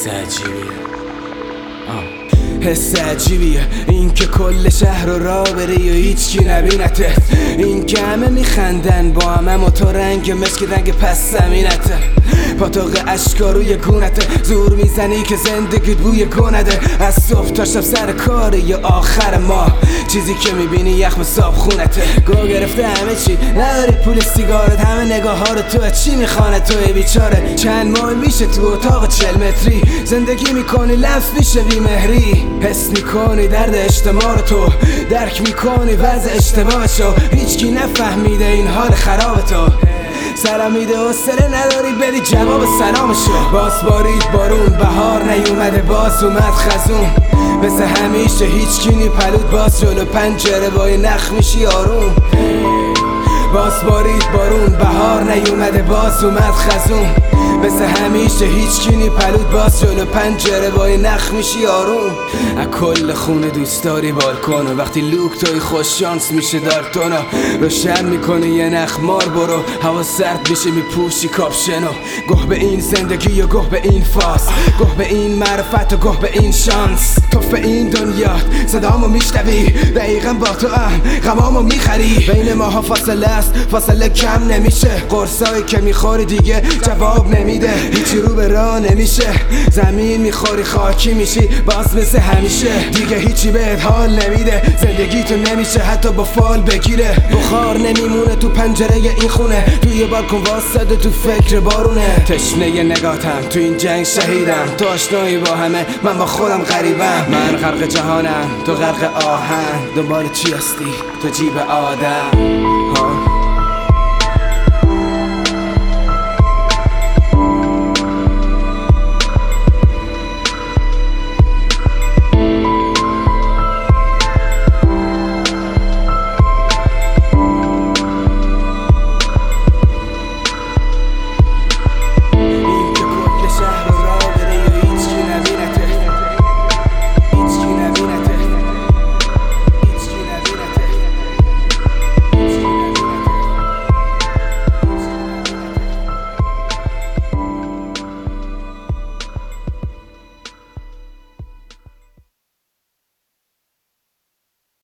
حس عجیبیه این که کل شهر رو راه بری و هیچکی نبینته، این که همه میخندن با همه و تو رنگ مشک رنگ پس زمینته، پاتاق اشکا روی گونته، زور میزنی که زندگیت بوی گونده، از صبح تا شب سر کاری یا آخر ماه چیزی که میبینی یخم صاحب خونته، گو گرفته همه چی نداری پول سیگارت، همه نگاه ها رو تو چی میخوانه توی بیچاره، چند ماه میشه تو اتاق 40 متری زندگی میکنی لمس میشه بیمهری، حس میکنی درد اجتماع رو تو درک میکنی وضع اشتباهشو، هیچکی نفهمیده این حال خراب تو، سلام میده و سره نداری بدی جواب سلامشو، باز بارید بارون بهار نیومده باز اومد خزون، مثل همیشه هیچکی نی پلود باز جلو پنجره با نخ میشی آروم، باز بارید بارون بهار نیومده باز اومد خزون، مثل همیشه هیچکی نی پلود باز جلو پنجره با نخ میشی آروم، از کل خونه دوست داری بالکن و وقتی لوک توی خوش شانس میشه دارتونا، روشن میکنه یه نخ مار برو هوا سرد میشه میپوشی کاپشنو، گه به این زندگی و گه به این فاس، گه به این معرفت و گه به این شانس، تو به این دنیا صدامو میشنوی دقیقا با تو غمامو میخری، بین ماها فاصله است فاصله کم نمیشه، قرصایی که میخوری دیگه جواب نمیده، هیچی رو به راه نمیشه، زمین میخوری خاکی میشی باز مثل همیشه، دیگه هیچی بهت حال نمیده، زندگی تو نمیشه حتی با فال بگیره، بخار نمیمونه تو پنجره این خونه، توی بالکن واسده تو فکر بارونه، تشنه نگاتم تو این جنگ شهیدم، تو آشنایی با همه من با خودم غریبم، من غرق جهانم تو غرق آهن، دنبال چی هستی تو جیب آدم